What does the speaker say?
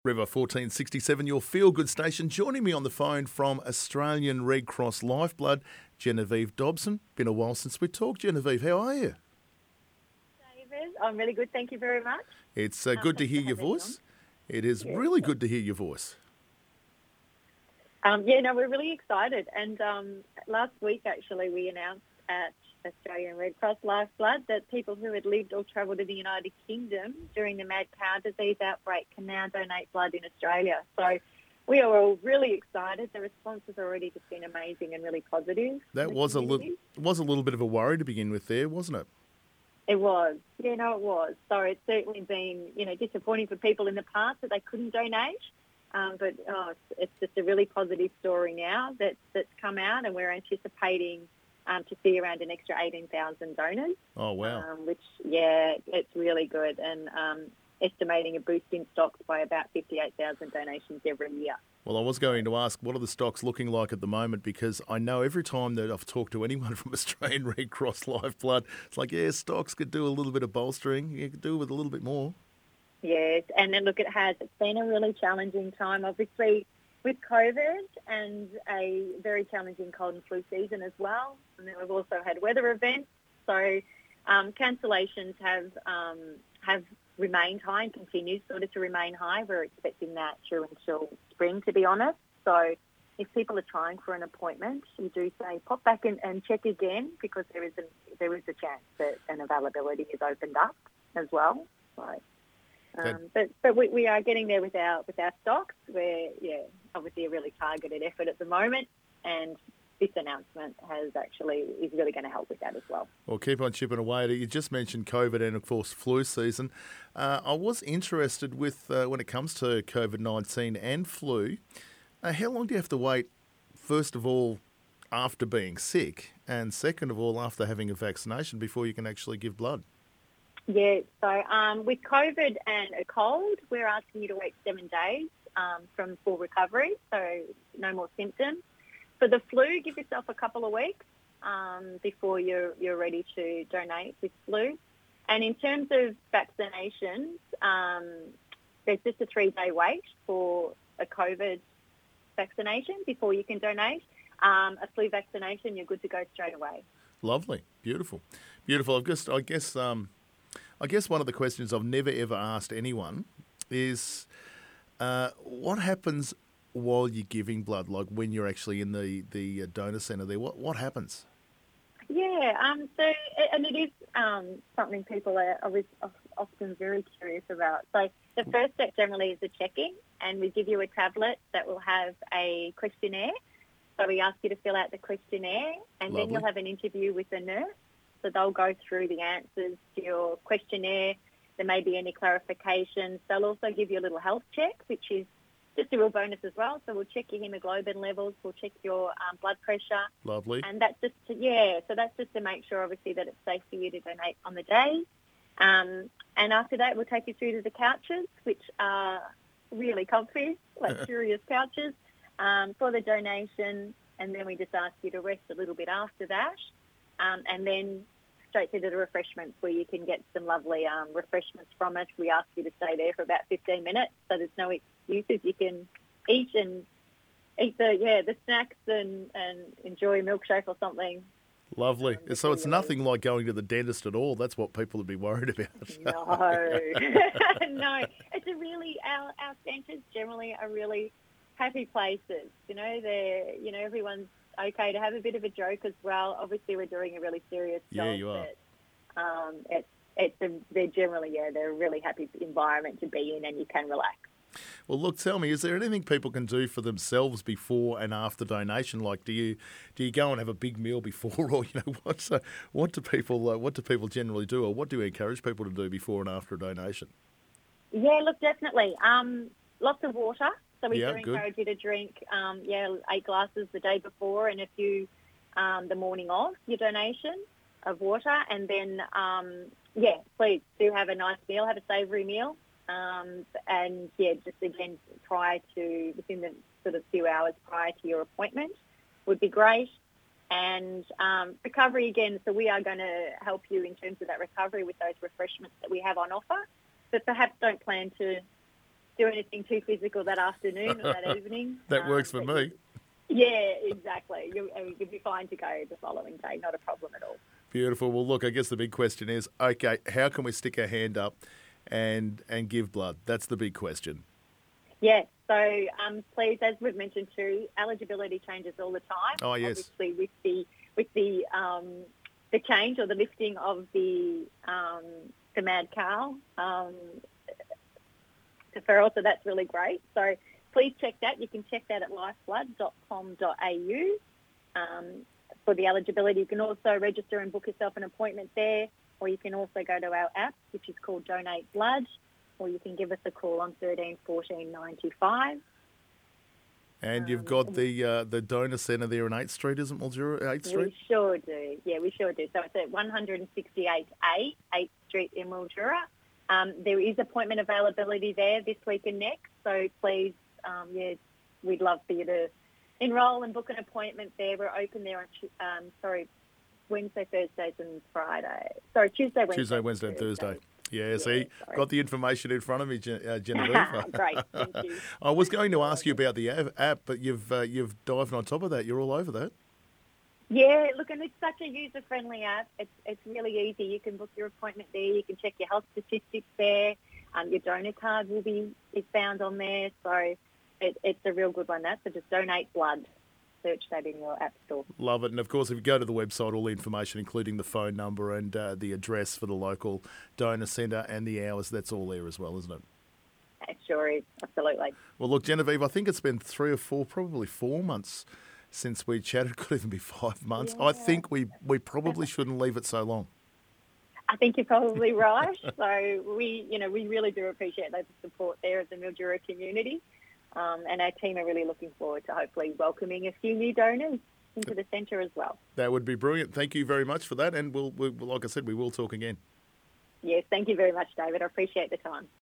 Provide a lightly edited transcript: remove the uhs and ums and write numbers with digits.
River 1467, your feel-good station. Joining me on the phone from Australian Red Cross Lifeblood, Genevieve Dobson. Been a while since we talked, Genevieve. How are you? David, I'm really good. Thank you very much. It's good to hear your voice. It is really good to hear your voice. We're really excited. And last week, actually, we announced at Australian Red Cross Lifeblood that people who had lived or travelled to the United Kingdom during the mad cow disease outbreak can now donate blood in Australia. So we are all really excited. The response has already just been amazing and really positive. That was a little bit of a worry to begin with there, wasn't it? It was. It was. So it's certainly been, disappointing for people in the past that they couldn't donate. But it's just a really positive story now that's come out, and we're anticipating to see around an extra 18,000 donors. Oh, wow. It's really good. And estimating a boost in stocks by about 58,000 donations every year. Well, I was going to ask, what are the stocks looking like at the moment? Because I know every time that I've talked to anyone from Australian Red Cross Lifeblood, it's like, stocks could do a little bit of bolstering. You could do with a little bit more. Yes, and then look, it's been a really challenging time, obviously, with COVID and a very challenging cold and flu season as well. And then we've also had weather events. So cancellations have remained high and continue sort of to remain high. We're expecting that through until spring, to be honest. So if people are trying for an appointment, we do say pop back and check again, because there is a chance that an availability is opened up as well. So. But we are getting there with our stocks. We're obviously a really targeted effort at the moment, and this announcement is really going to help with that as well. Well, keep on chipping away. You just mentioned COVID and of course flu season. I was interested with when it comes to COVID-19 and flu. How long do you have to wait? First of all, after being sick, and second of all, after having a vaccination, before you can actually give blood? Yeah, so with COVID and a cold, we're asking you to wait 7 days from full recovery, so no more symptoms. For the flu, give yourself a couple of weeks before you're ready to donate with flu. And in terms of vaccinations, there's just a 3-day wait for a COVID vaccination before you can donate. A flu vaccination, you're good to go straight away. Lovely, beautiful. I guess one of the questions I've never ever asked anyone is what happens while you're giving blood, like when you're actually in the donor centre there? What happens? Yeah, and it is something people are often very curious about. So the first step generally is the check-in, and we give you a tablet that will have a questionnaire. So we ask you to fill out the questionnaire, and Lovely. Then you'll have an interview with the nurse. So they'll go through the answers to your questionnaire. There may be any clarifications. They'll also give you a little health check, which is just a real bonus as well. So we'll check your hemoglobin levels. We'll check your blood pressure. Lovely. And that's just to make sure, obviously, that it's safe for you to donate on the day. And after that, we'll take you through to the couches, which are really comfy, luxurious couches for the donation. And then we just ask you to rest a little bit after that. And then straight to the refreshments, where you can get some lovely refreshments from us. We ask you to stay there for about 15 minutes, so there's no excuses. You can eat the snacks and enjoy a milkshake or something. Lovely. So it's nothing like going to the dentist at all. That's what people would be worried about. No, no. It's our centres generally are really happy places. Everyone's okay to have a bit of a joke as well. Obviously, we're doing a really serious job. Yeah, you are. They're a really happy environment to be in, and you can relax. Well, look, tell me, is there anything people can do for themselves before and after donation? Like, do you go and have a big meal before, or what do people generally do, or what do you encourage people to do before and after a donation? Yeah, look, definitely. Lots of water. So we do encourage you to drink, 8 glasses the day before and a few the morning of your donation of water. And then, please do have a nice meal, have a savoury meal. Just again, within the sort of few hours prior to your appointment would be great. And recovery again, so we are going to help you in terms of that recovery with those refreshments that we have on offer. But perhaps don't plan to do anything too physical that afternoon or that evening. That works for me. Yeah, exactly. You'll be fine to go the following day, not a problem at all. Beautiful. Well, look, I guess the big question is, okay, how can we stick our hand up and give blood? That's the big question. Yeah, so please, as we've mentioned too, eligibility changes all the time. Oh, yes. Obviously, with the change or the lifting of the mad cow deferral, so that's really great. So please check that. You can check that at lifeblood.com.au for the eligibility. You can also register and book yourself an appointment there, or you can also go to our app, which is called Donate Blood, or you can give us a call on 13 14 95. And you've got the donor centre there on 8th Street, isn't it, Mildura? 8th Street? We sure do. Yeah, we sure do. So it's at 168A, 8th Street in Mildura. There is appointment availability there this week and next. So please, we'd love for you to enrol and book an appointment there. We're open there on, Wednesday, Thursdays and Friday. Sorry, Tuesday, Wednesday and Thursday. Yeah, see, got the information in front of me, Genevieve. Great, thank you. I was going to ask you about the app, but you've dived on top of that. You're all over that. Yeah, look, and it's such a user-friendly app. It's really easy. You can book your appointment there. You can check your health statistics there. Your donor card is found on there. So it's a real good one. So just Donate Blood. Search that in your app store. Love it. And, of course, if you go to the website, all the information, including the phone number and the address for the local donor centre and the hours, that's all there as well, isn't it? It sure is. Absolutely. Well, look, Genevieve, I think it's been 3 or 4, probably 4 months since we chatted. Could even be 5 months. Yeah. I think we probably shouldn't leave it so long. I think you're probably right. So we really do appreciate the support there of the Mildura community. And our team are really looking forward to hopefully welcoming a few new donors into the centre as well. That would be brilliant. Thank you very much for that. And we'll like I said, we will talk again. Yes, thank you very much, David. I appreciate the time.